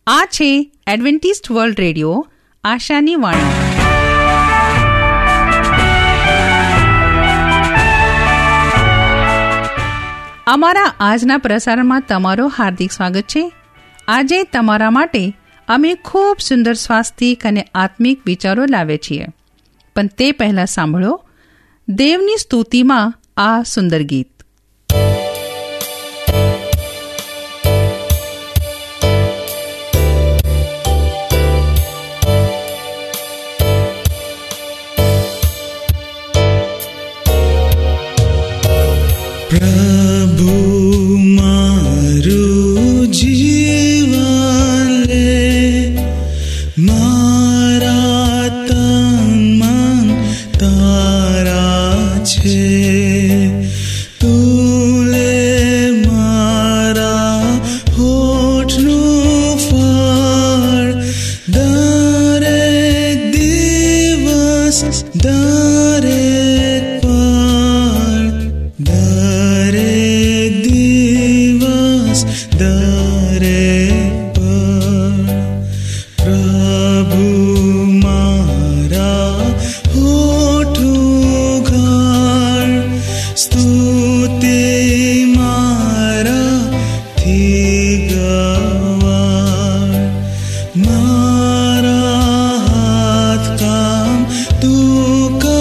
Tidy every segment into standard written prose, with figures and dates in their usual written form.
આ છે Adventist world radio આશાની વાણી. અમારા આજના પ્રસારણમાં તમારો હાર્દિક સ્વાગત છે. આજે તમારા માટે અમે ખૂબ સુંદર સ્વાસ્થિક અને આત્મિક વિચારો લાવ્યા છીએ. પણ તે પહેલાં સાંભળો દેવની સ્તુતિમાં આ સુંદર ગીત. પ્રભુ મારું જીવન લે, મારા તન મન તારા છે. તું લે મારા હોઠનું ફળ, દરેક દિવસ દરેક પળ, દરેક દિવસ દરેક પળ. પ્રભુ મારા હોઠું ઘર, સ્તુતિ મારાથી ગવાર. મારા હાથ કામ તું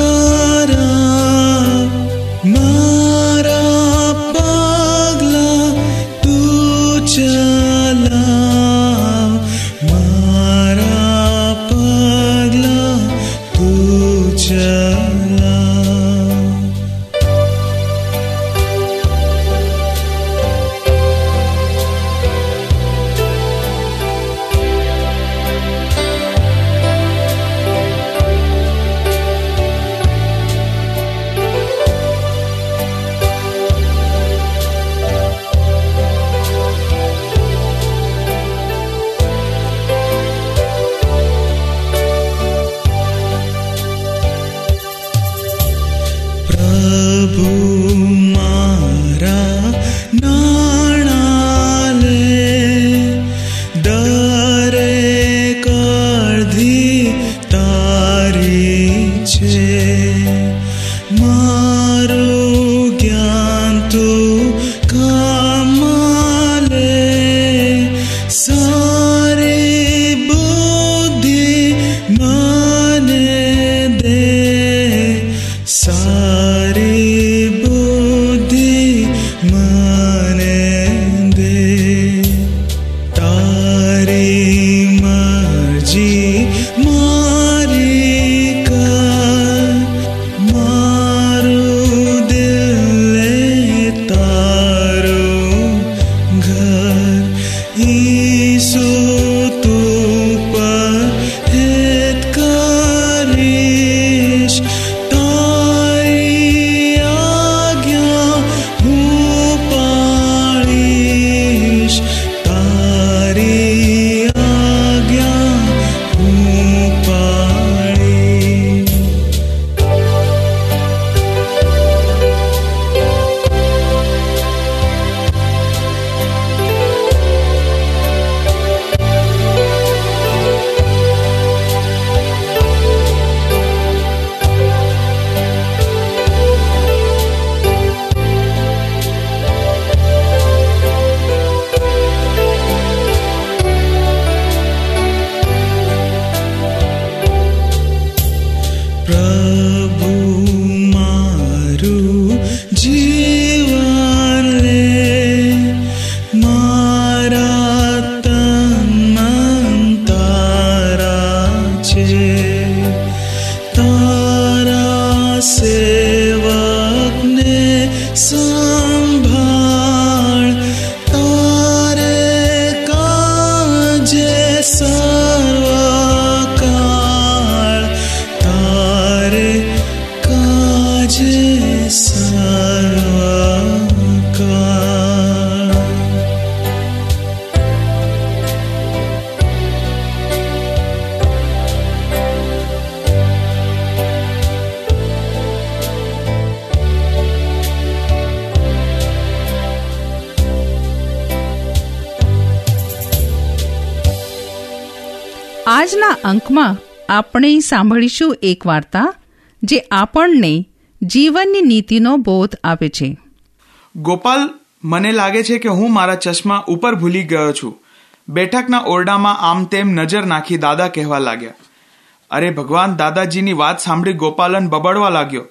આજના અંકમાં આપણે સાંભળીશું એક વાર્તા જે આપણને જીવનની નીતિનો બોધ આપે છે. ગોપાલ, મને લાગે છે કે હું મારા ચશ્મા ઉપર ભૂલી ગયો છું. બેઠકના ઓરડામાં આમ તેમ નજર નાખી દાદા કહેવા લાગ્યા. અરે ભગવાન! દાદાજીની વાત સાંભળી ગોપાલન બબડવા લાગ્યો.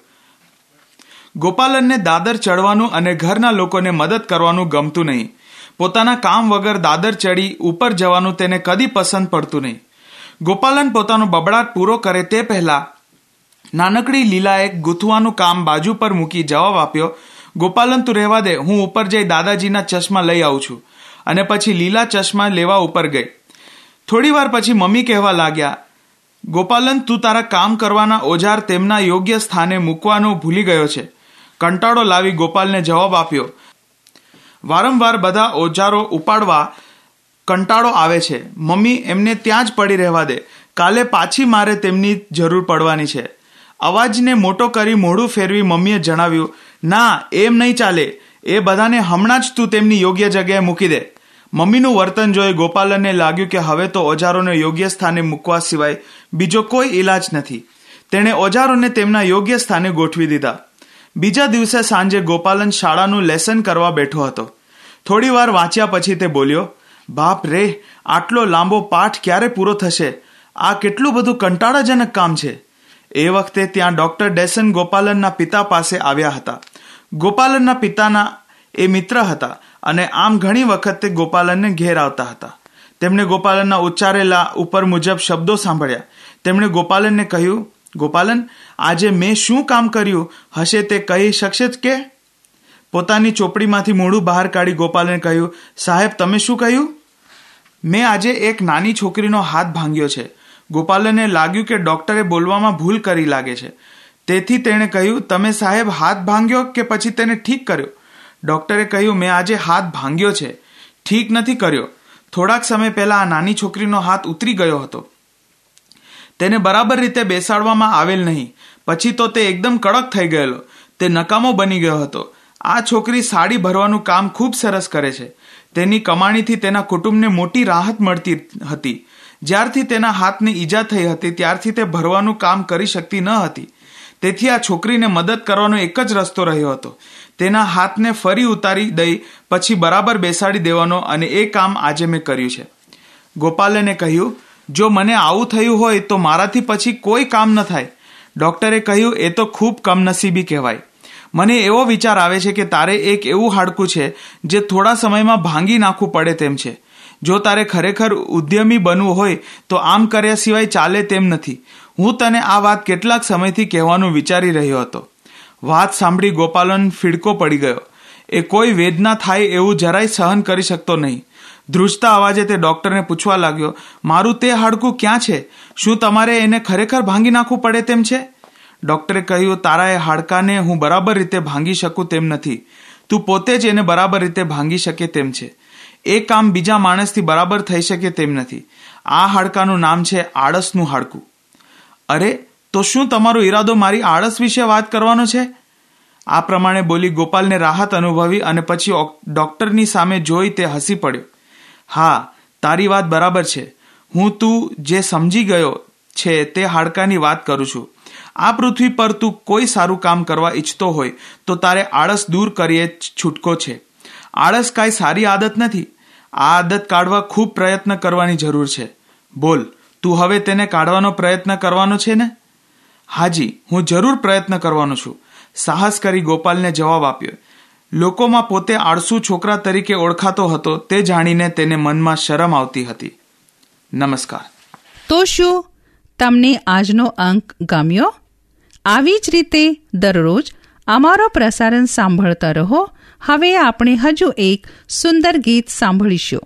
ગોપાલનને દાદર ચડવાનું અને ઘરના લોકોને મદદ કરવાનું ગમતું નહીં. પોતાના કામ વગર દાદર ચડી ઉપર જવાનું તેને કદી પસંદ પડતું નહીં. ગોપાલન પોતાનો બબડાટ પૂરો કરે તે પહેલા નાનકડી લીલાએ ગૂંથવાનું કામ બાજુ પર મૂકી જવાબ આપ્યો, ગોપાલન, તું રહેવા દે, હું ઉપર જઈ દાદાજીના ચશ્મા લઈ આવું છું. અને પછી લીલા ચશ્મા લેવા ઉપર ગઈ. થોડી વાર પછી મમ્મી કહેવા લાગ્યા, ગોપાલન, તું તારા કામ કરવાના ઓજાર તેમના યોગ્ય સ્થાને મૂકવાનું ભૂલી ગયો છે. કંટાળો લાવી ગોપાલને જવાબ આપ્યો, વારંવાર બધા ઓજારો ઉપાડવા કંટાળો આવે છે. મમ્મી, એમને ત્યાં જ પડી રહેવા દે, કાલે પાછી મારે તેમની જરૂર પડવાની છે. અવાજને મોટો કરી મોઢું ફેરવી મમ્મીએ જણાવ્યું, ના, એમ નહીં ચાલે, એ બધાને હમણાં જ તું તેમની યોગ્ય જગ્યાએ મૂકી દે. મમ્મીનું વર્તન જોઈ ગોપાલનને લાગ્યું કે હવે તો ઓજારોને યોગ્ય સ્થાને મૂકવા સિવાય બીજો કોઈ ઈલાજ નથી. તેણે ઓજારોને તેમના યોગ્ય સ્થાને ગોઠવી દીધા. બીજા દિવસે સાંજે ગોપાલન શાળાનું લેસન કરવા બેઠો હતો. થોડી વાર વાંચ્યા પછી તે બોલ્યો, બાપ રે, આટલો લાંબો પાઠ ક્યારે પૂરો થશે? આ કેટલું બધું કંટાળાજનક કામ છે. એ વખતે ત્યાં ડોક્ટર ડેસન ગોપાલનના પિતા પાસે આવ્યા હતા. ગોપાલનના પિતાના એ મિત્ર હતા અને આમ ઘણી વખત તે ગોપાલનને ઘેર આવતા હતા. તેમણે ગોપાલનના ઉચ્ચારેલા ઉપર મુજબ શબ્દો સાંભળ્યા. તેમણે ગોપાલનને કહ્યું, ગોપાલન, આજે મેં શું કામ કર્યું હશે તે કહી શકશે કે? પોતાની ચોપડીમાંથી મોઢું બહાર કાઢી ગોપાલને કહ્યું, સાહેબ, તમે શું કહ્યું? મેં આજે એક નાની છોકરીનો હાથ ભાંગ્યો છે. ગોપાલને લાગ્યું કે ડોક્ટરે બોલવામાં ભૂલ કરી લાગે છે. તેથી તેણે કહ્યું, તમે સાહેબ હાથ ભાંગ્યો કે પછી તેને ઠીક કર્યો? ડોક્ટરે કહ્યું, મેં આજે હાથ ભાંગ્યો છે, ઠીક નથી કર્યો. થોડાક સમય પહેલા આ નાની છોકરીનો હાથ ઉતરી ગયો હતો. તેને બરાબર રીતે બેસાડવામાં આવેલ નહીં. પછી તો તે એકદમ કડક થઈ ગયેલો. તે નકામો બની ગયો હતો. આ છોકરી સાડી ભરવાનું કામ ખૂબ સરસ કરે છે. તેની કમાણીથી તેના કુટુંબને મોટી રાહત મળતી હતી. જ્યારથી તેના હાથને ઈજા થઈ હતી ત્યારથી તે ભરવાનું કામ કરી શકતી ન હતી. તેથી આ છોકરીને મદદ કરવાનો એક જ રસ્તો રહ્યો હતો, તેના હાથને ફરી ઉતારી દઈ પછી બરાબર બેસાડી દેવાનો, અને એ કામ આજે મેં કર્યું છે. ગોપાલને કહ્યું, જો મને આવું થયું હોય તો મારાથી પછી કોઈ કામ ન થાય. ડોક્ટરે કહ્યું, એ તો ખૂબ કમનસીબી કહેવાય. મને એવો વિચાર આવે છે કે તારે એક એવું હાડકું છે જે થોડા સમયમાં ભાંગી નાખવું પડે તેમ છે. જો તારે ખરેખર ઉદ્યમી બનવું હોય તો આમ કર્યા સિવાય ચાલે તેમ નથી. હું તને આ વાત કેટલાક સમયથી કહેવાનું વિચારી રહ્યો હતો. વાત સાંભળી ગોપાલન ફીડકો પડી ગયો. એ કોઈ વેદના થાય એવું જરાય સહન કરી શકતો નહીં. ધ્રુજતા અવાજે તે ડોક્ટરને પૂછવા લાગ્યો, મારું તે હાડકું ક્યાં છે? શું તમારે એને ખરેખર ભાંગી નાખવું પડે તેમ છે? ડોક્ટરે કહ્યું, તારા એ હાડકાને હું બરાબર રીતે ભાંગી શકું તેમ નથી. તું પોતે જ એને બરાબર રીતે ભાંગી શકે તેમ છે. એ કામ બીજા માણસથી બરાબર થઈ શકે તેમ નથી. આ હાડકાનું નામ છે આળસનું હાડકું. અરે, તો શું તમારો ઈરાદો મારી આળસ વિશે વાત કરવાનો છે? આ પ્રમાણે બોલી ગોપાલને રાહત અનુભવી અને પછી ડોક્ટરની સામે જોઈ તે હસી પડ્યો. હા, તારી વાત બરાબર છે. હું તું જે સમજી ગયો છે તે હાડકાની વાત કરું છું. આ પૃથ્વી પર તું કોઈ સારું કામ કરવા ઈચ્છતો હોય તો તારે આળસ દૂર કરીએ છૂટકો છે. આળસ કાંઈ સારી આદત નથી. આ આદત કાઢવા ખૂબ પ્રયત્ન કરવાની જરૂર છે. બોલ, તું હવે તેને કાઢવાનો પ્રયત્ન કરવાનો છે ને? હાજી, હું જરૂર પ્રયત્ન કરવાનો છું, સાહસ કરી ગોપાલને જવાબ આપ્યો. લોકોમાં પોતે આળસુ છોકરા તરીકે ઓળખાતો હતો તે જાણીને તેને મનમાં શરમ આવતી હતી. નમસ્કાર. તો શું તમને આજનો અંક ગમ્યો? આવી જ રીતે દરરોજ અમારો પ્રસારણ સાંભળતા રહો. હવે આપણે હજુ એક સુંદર ગીત સાંભળીશું.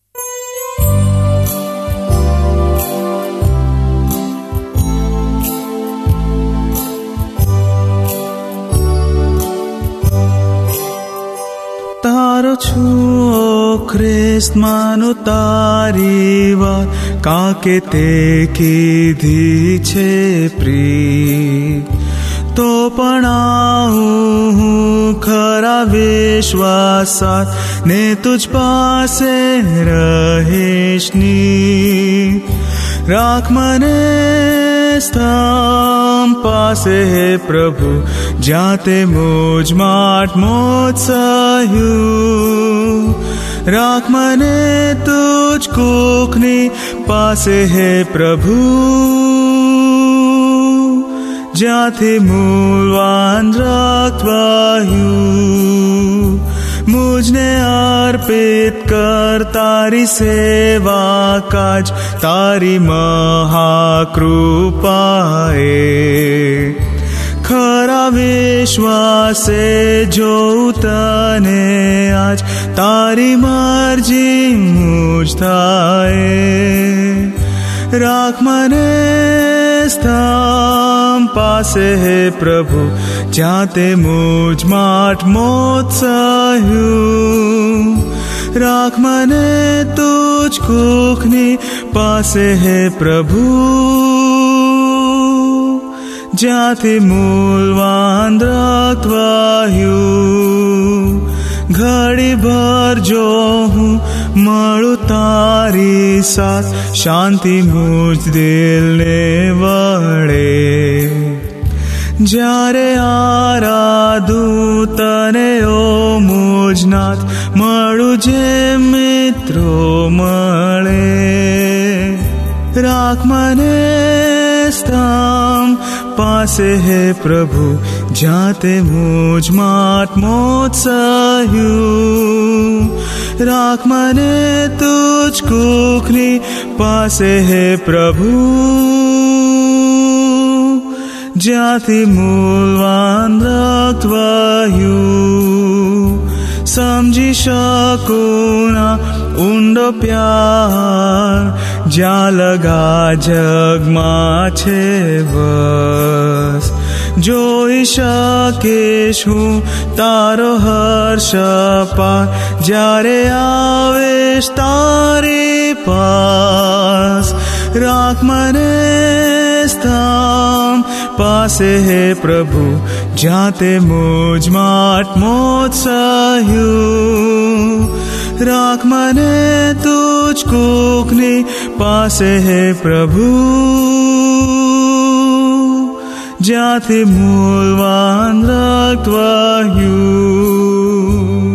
તારો છું ખ્રિસ્ત માનું તારી વાત, કાકે તે કીધી છે પ્રી. તો પણ આવું હું ખરા વિશ્વાસાત ને તુજ પાસે રહેશની. રાખ મને સ્થાન પાસે હે પ્રભુ, જ્યાં તે મુજ માટ મોત્સહ્યું. રાખ મને તુજ કોખની પાસે હે પ્રભુ, જ્યાંથી મૂળવાન રક્ત વહ્યું. મુજને અર્પિત કર તારી સેવા કાજ, તારી મહાકૃપાએ. ખરા વિશ્વાસે જોઉં તને આજ, તારી મરજી મુજ થાય. રાખ મને સ્થાન પાસે હે પ્રભુ, જ્યાં તે મુજ માટ મોત્સહ્યું. રાખ મને તુજ કોખની પાસે હે પ્રભુ, જ્યાંથી મૂળવાન રક્ત વહ્યું. ઘડી ભર જો હું મળું તારી સાથ, શાંતિ મુજ દિલને વળે. જ્યારે આરાધું તને ઓ મુજનાથ, મળું જે મિત્રો મળે. રાખ મને સ્થાન પાસે હે પ્રભુ, જ્યાં તે મુજ માટ મોત્સહ્યું. રાખ મને તુજ કોખની પાસે હે પ્રભુ, જ્યાંથી મૂળવાન રક્ત વહ્યું. સમજી શકું ના ઊંડો પ્યાર, જ્યાં લગા જગમાં છે બસ. જોઈ શકીશ હું તારો હર્ષ પાર, જ્યારે આવેશ તારી પાસ. રાખ મને સ્થાન પાસે હે પ્રભુ, જ્યાં તે મુજ માટ મોત્સહ્યું. રાખ મને તુજ કોખની પાસે હે પ્રભુ, જ્યાંથી મૂળવાન રક્ત વહ્યું.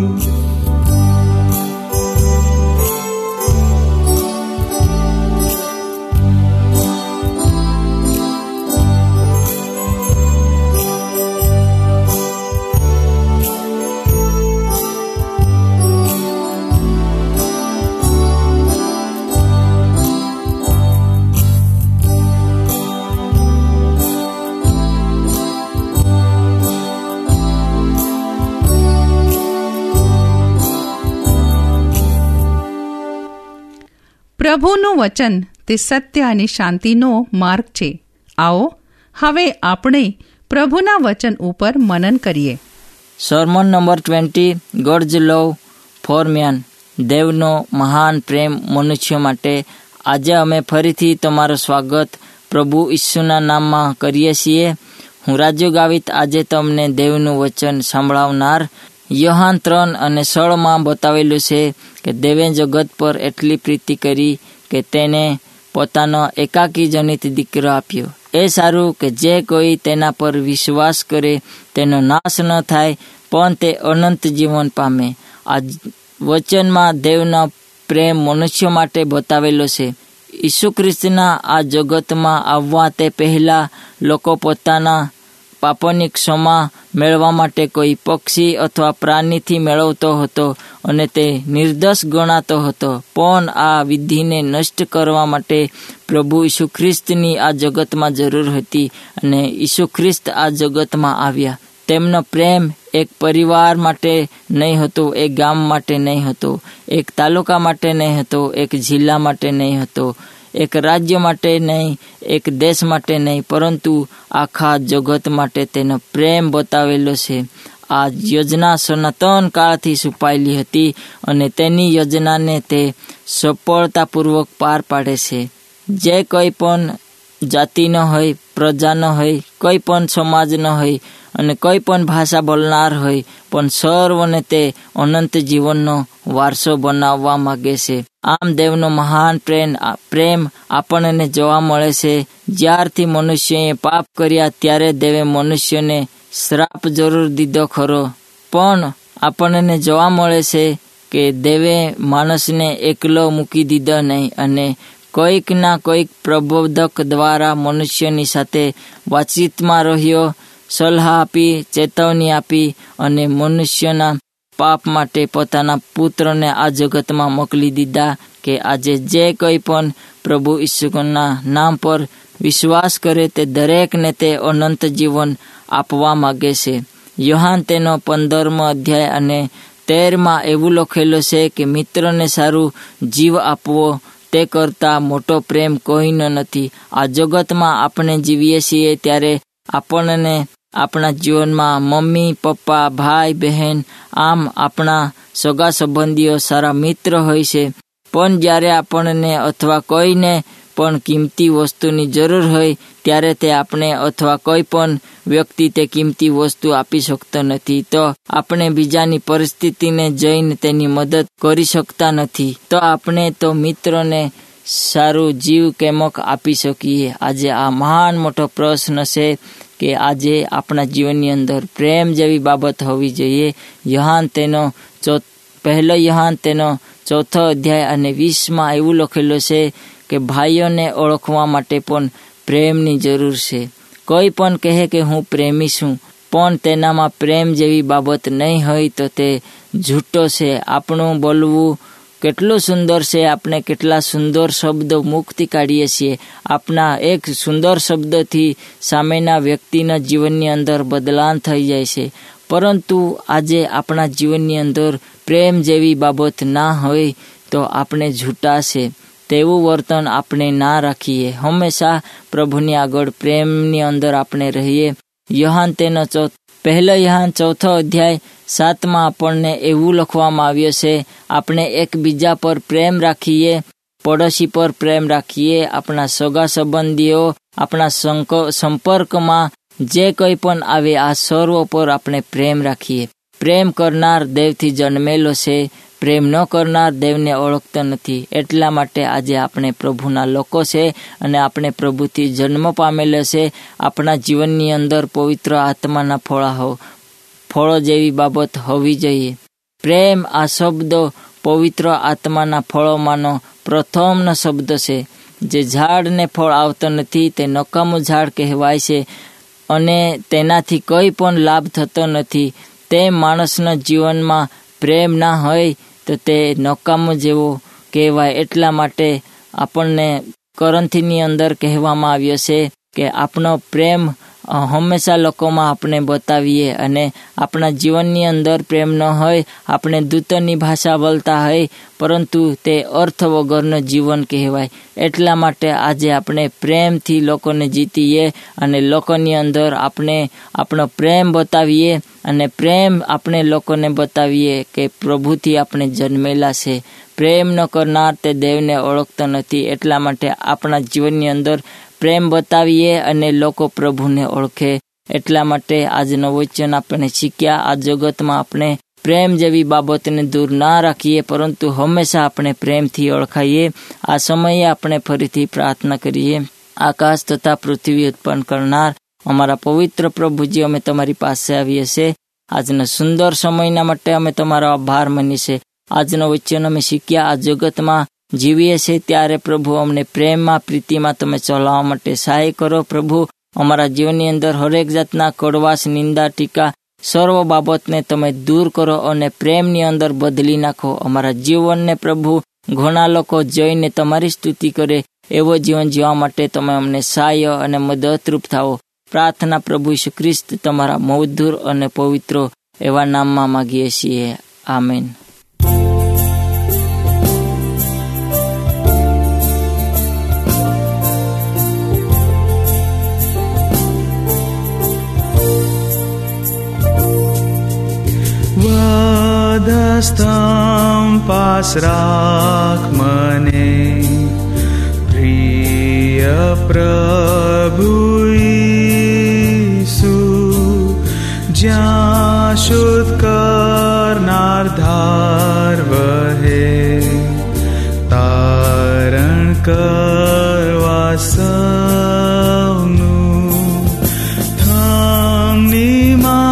પ્રભુનું વચન તે સત્ય અને શાંતિનો માર્ગ છે. આવો હવે આપણે પ્રભુના વચન ઉપર મનન કરીએ. Sermon number 20, God's love for man, દેવનો મહાન પ્રેમ મનુષ્ય માટે. આજે અમે ફરીથી તમારું સ્વાગત પ્રભુ ઈસુના નામમાં કરીએ છીએ. હું રાજુ ગાવિત આજે તમને દેવનું વચન સંભળાવનાર. યોહાન 3:16 બતાવેલું છે કે દેવે જગત પર એટલી પ્રીતિ કરી કે તેને પોતાનો એકાકી જનિત દીકરો આપ્યો. એ સારું કે જે કોઈ તેના પર વિશ્વાસ કરે તેનો નાશ ન થાય, પણ તે અનંત જીવન પામે. આ વચનમાં દેવનો પ્રેમ મનુષ્ય માટે બતાવેલો છે. ઈસુ ખ્રિસ્તના આ જગતમાં આવવા તે પહેલાં લોકો પોતાના પાપોની ક્ષમા મેળવવા માટે કોઈ પક્ષી અથવા પ્રાણીથી મેળવતો હતો અને તે નિર્દોષ ગણાતો હતો. પણ આ વિધિને નષ્ટ કરવા માટે પ્રભુ ઈસુ ખ્રિસ્તની આ જગતમાં જરૂર હતી અને ઈસુ ખ્રિસ્ત આ જગતમાં આવ્યા. તેમનો પ્રેમ એક પરિવાર માટે નહીં હતો, એક ગામ માટે નહીં હતો, એક તાલુકા માટે નહીં હતો, એક જિલ્લા માટે નહીં હતો, એક રાજ્ય માટે નહીં, એક દેશ માટે નહીં, પરંતુ આખા જગત માટે તેનો પ્રેમ બતાવેલો છે. આ યોજના સનાતન કાળથી છુપાયેલી હતી અને તેની યોજનાને તે સફળતાપૂર્વક પાર પાડે છે. જે કોઈ પણ જાતિનો હોય, પ્રજાનો હોય, કોઈ પણ સમાજનો હોય અને કોઈ પણ ભાષા બોલનાર હોય, પણ સર્વને તે અનંત જીવનનો વારસો બનાવવા માંગે છે. આમ દેવનો મહાન પ્રેમ આપણને જોવા મળે છે. જ્યારથી મનુષ્યએ પાપ કર્યા ત્યારે દેવે મનુષ્યને શ્રાપ જરૂર દીધો ખરો, પણ આપણને જોવા મળે છે કે દેવે માણસને એકલો મૂકી દીધો નહીં અને કોઈક ના કોઈક પ્રબોધક દ્વારા મનુષ્યની સાથે વાતચીતમાં રહ્યો, સલાહ આપી, ચેતવણી આપી અને મનુષ્યના પાપ માટે પોતાના પુત્રને આ જગતમાં મોકલી દીધા કે આજે જે કોઈ પણ પ્રભુ ઈસુના નામ પર વિશ્વાસ કરે તે દરેકને તે અનંત જીવન આપવા માગે છે. યોહાન તેનો 15મો અધ્યાય અને 13માં એવું લખેલું છે કે મિત્રને સારું જીવ આપવો તે કરતાં મોટો પ્રેમ કોઈનો નથી. આ જગતમાં આપણે જીવીએ છીએ ત્યારે આપણને આપણા જીવનમાં મમ્મી, પપ્પા, ભાઈ, બહેન, આમ આપણા સગા સંબંધીઓ સારા મિત્ર હોય છે. પણ જ્યારે આપણને અથવા કોઈને પણ કિંમતી વસ્તુની જરૂર હોય ત્યારે તે આપણે અથવા કોઈ પણ વ્યક્તિ તે કિંમતી વસ્તુ આપી શકતો નથી. તો આપણે બીજાની પરિસ્થિતિને જોઈને તેની મદદ કરી શકતા નથી. તો આપણે તો મિત્રોને સારું જીવ કેમક આપી શકીએ? આજે આ મહાન મોટો પ્રશ્ન છે કે આજે આપણા જીવનની અંદર પ્રેમ જેવી બાબત હોવી જોઈએ. પહેલો યોહાન તેનો 4થો અધ્યાય અને 20માં એવું લખેલું છે કે ભાઈઓને ઓળખવા માટે પણ પ્રેમની જરૂર છે. કોઈ પણ કહે કે હું પ્રેમી છું પણ તેનામાં પ્રેમ જેવી બાબત નહીં હોય તો તે જૂઠો છે. આપણું બોલવું કેટલું સુંદર છે, આપણે કેટલા સુંદર શબ્દો મુખથી કાઢીએ છીએ. આપણા એક સુંદર શબ્દથી સામેના વ્યક્તિના જીવનની અંદર બદલાવ થઈ જાય છે. પરંતુ આજે આપણા જીવનની અંદર પ્રેમ જેવી બાબત ના હોય તો આપણે જૂઠા છે. તેવું વર્તન આપણે ના રાખીએ. હંમેશા પ્રભુની આગળ પ્રેમની અંદર આપણે રહીએ. પહેલો યોહાન 4થો અધ્યાય 7માં આપણને એવું લખવામાં આવ્યું છે, આપણે એકબીજા પર પ્રેમ રાખીએ, પડોશી પર પ્રેમ રાખીએ, આપણા સગા સંબંધીઓ, આપણા સંપર્કમાં જે કોઈ પણ આવે આ સર્વ પર આપણે પ્રેમ રાખીએ. પ્રેમ કરનાર દેવથી જન્મેલો છે, પ્રેમ ન કરનાર દેવને ઓળખતો નથી. એટલા માટે આજે આપણે પ્રભુના લોકો છે અને આપણે પ્રભુથી જન્મ પામેલો છે. આપણા જીવનની અંદર પવિત્ર આત્માના ફળો જેવી બાબત હોવી જોઈએ. પ્રેમ આ શબ્દો પવિત્ર આત્માના ફળોમાંનો પ્રથમનો શબ્દ છે. જે ઝાડને ફળ આવતો નથી તે નકામું ઝાડ કહેવાય છે અને તેનાથી કોઈ પણ લાભ થતો નથી. તે માણસના જીવનમાં પ્રેમ ના હોય તો તે નકામો જેવો કહેવાય. એટલા માટે આપણને કોરિન્થીની અંદર કહેવામાં આવ્યો છે કે આપણો પ્રેમ હંમેશા લોકોમાં આપણે બતાવીએ અને આપણા જીવનની અંદર પ્રેમ ન હોય, આપણે દૂતોની ભાષા બોલતા હોય પરંતુ તે અર્થ વગરનું જીવન કહેવાય. એટલા માટે આજે આપણે પ્રેમથી લોકોને જીતીએ અને લોકોની અંદર આપણે આપણો પ્રેમ બતાવીએ અને પ્રેમ આપણે લોકોને બતાવીએ કે પ્રભુથી આપણે જન્મેલા છે. પ્રેમ ન કરનાર તે દેવને ઓળખતો નથી. એટલા માટે આપણા જીવનની અંદર પ્રેમ બતાવીએ અને લોકો પ્રભુને ઓળખે. એટલા માટે આજનો વચન આપણે શીખ્યા. આ જગતમાં આપણે પ્રેમ જેવી બાબતને દૂર ના રાખીએ પરંતુ હંમેશા આપણે પ્રેમથી ઓળખાઈએ. આ સમયે આપણે ફરીથી પ્રાર્થના કરીએ. આકાશ તથા પૃથ્વી ઉત્પન્ન કરનાર અમારા પવિત્ર પ્રભુજી, અમે તમારી પાસે આવીએ છીએ. આજના સુંદર સમયના માટે અમે તમારો આભાર માનીએ છીએ. આજનો વચન અમે શીખ્યા. આ જગતમાં જીવીએ છીએ ત્યારે પ્રભુ અમને પ્રેમમાં, પ્રીતિમાં તમે ચલાવવા માટે સહાય કરો. પ્રભુ અમારા જીવનની અંદર હરેક જાતના કડવાશ, નિંદા, ટીકા સર્વ બાબતને તમે દૂર કરો અને પ્રેમની અંદર બદલી નાખો. અમારા જીવનને પ્રભુ ઘણા લોકો જોઈને તમારી સ્તુતિ કરે એવો જીવન જીવવા માટે તમે અમને સહાય અને મદદરૂપ થાઓ. પ્રાર્થના પ્રભુ ઈસુ ખ્રિસ્ત તમારા મધુર અને પવિત્ર એવા નામમાં માગીએ છીએ. આમેન. વાદસ્તંભ પાસ રાખ મને, પ્રિય પ્રભુ જ્યાં શુદ્ધ કરનાર ધાર વહે, તારણ કરવા સૌનું. થંભની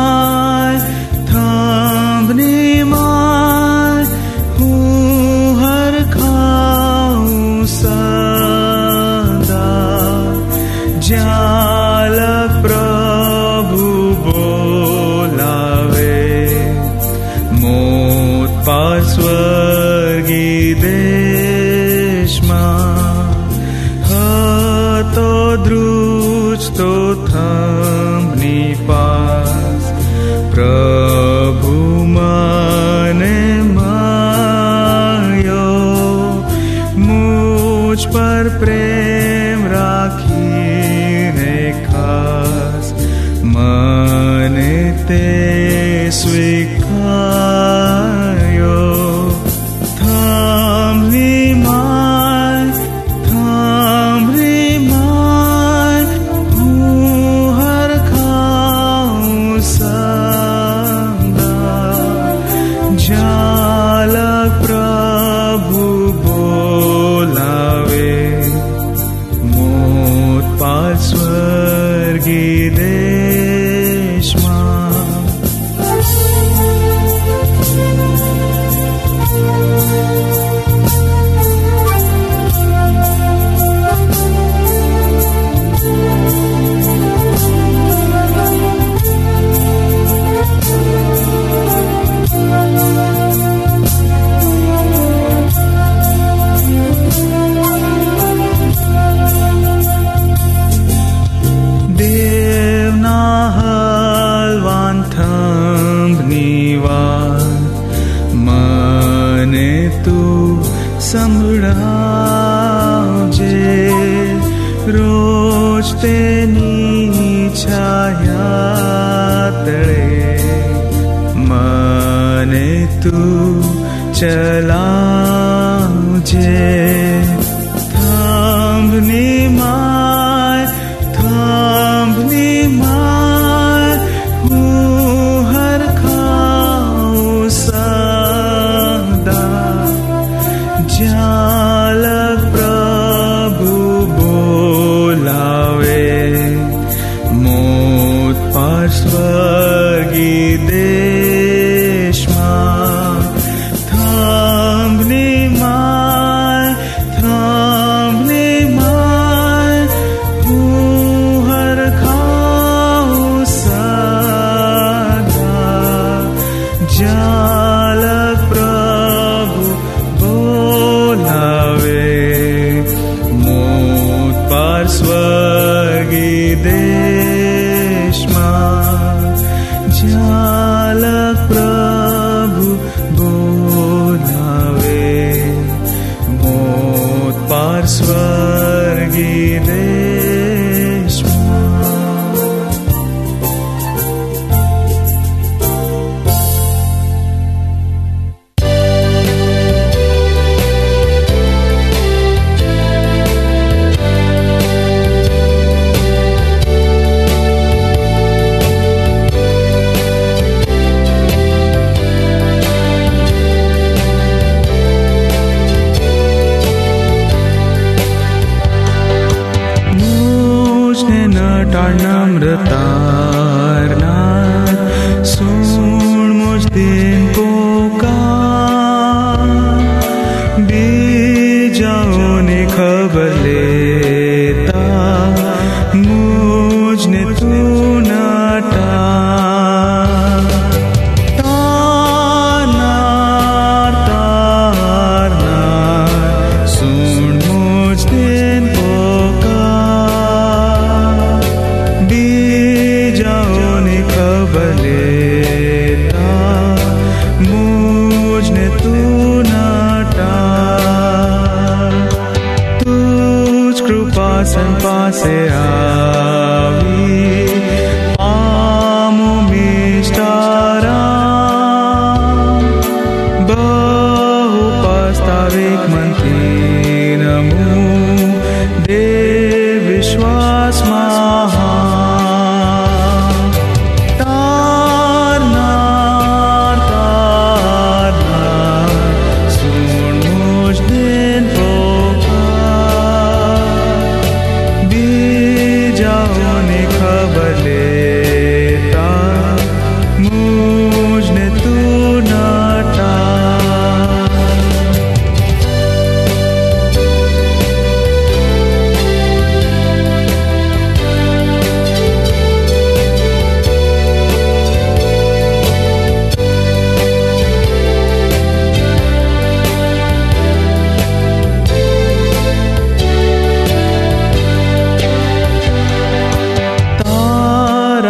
માય હું હરખાઉં સદા, જ્યાં પ્રભુ બોલાવે. મોત પાર સ્વર્ગી દેશમાં હતો દ્રુજ તો થંભની પાસ. પ્રભુ મને મળ્યો, મુજ પર પ્રેમ રાખીને ખાસ. મને તે સ્વીકાર્યો. થંભની માય હું હરખાઉં સદા, જ્યાં પ્રભુ બોલાવે. મોત પાર સ્વર્ગી દેશમાં. દેવના હલવાન થંભની વાત મને તું સંભળાવજે. રોજ તેની છાયા તળે મને તું ચલાવજે. થંભની માય હું હરખાઉં સદા, જ્યાં પ્રભુ બોલાવે. મોત પાર સ્વર્ગી દેશમાં. થંભની માય હું હરખાઉં સદા, જ્યાં પ્રભુ બોલાવે. મોત પાર સ્વર્ગી દેશમાં, જ્યાં પ્રભુ બોલાવે. મોત પાર સ્વર્ગી દેશમાં. નમ્રતારનાર સુણ મુજ દિન પોકાર. બીજાઓને ખબર લેતા મુજને તું નટાર. તારનાર સુણ મુજ દિન પોકાર. બીજાઓને ખબર લેતા મુજને તું નટાર. તું જ કૃપાસન પાસે આવી પામો મિષ્ટારામ. બહુ પસ્તાવેક મનથી નમું દેવ વિશ્વાસમાં.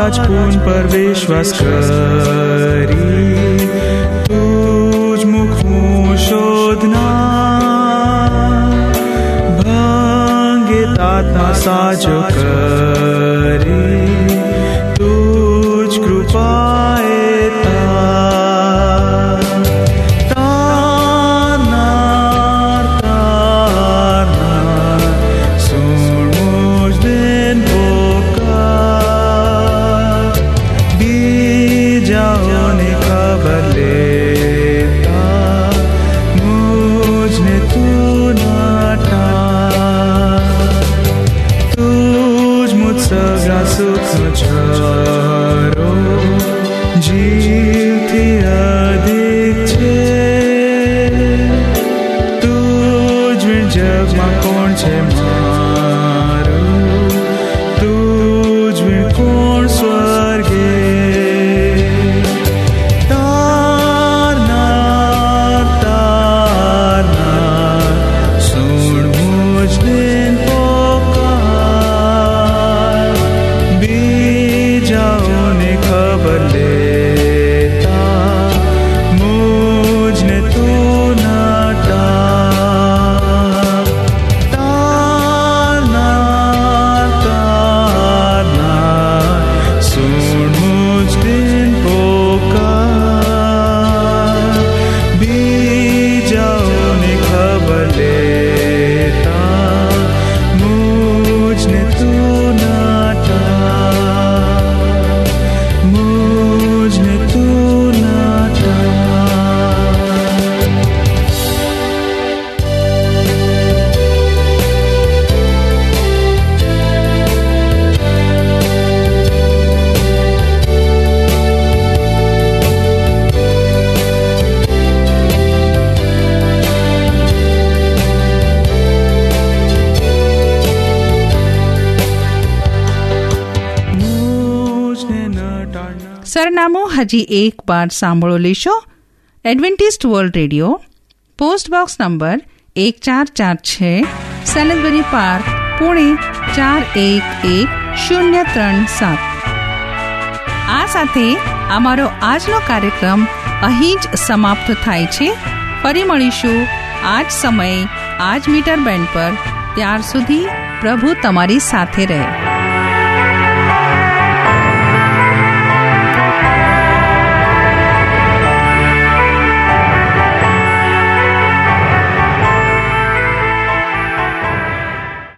રાજપૂન પર વિશ્વાસ કરી તુજ મુખનું શોધના ભંગે તાતા સાજો કરી તુજ કૃપાએ જીવથી અધિક છે તુજ જગમાં કોણ છે મારું તુજ કોણ સ્વર્ગે તારનાર તારનાર સુણ મુજ દિન પોકાર બીજાઓને ખબર લે સરનામું હજી એક વાર સાંભળો લેશો. Adventist world radio, post box number 1446, Salisbury park, Pune 411037. આ સાથે અમારો આજનો કાર્યક્રમ અહીં જ સમાપ્ત થાય છે. ફરી મળીશું આ જ સમયે આ જ મીટર બેન્ડ પર. ત્યાર સુધી પ્રભુ તમારી સાથે રહે.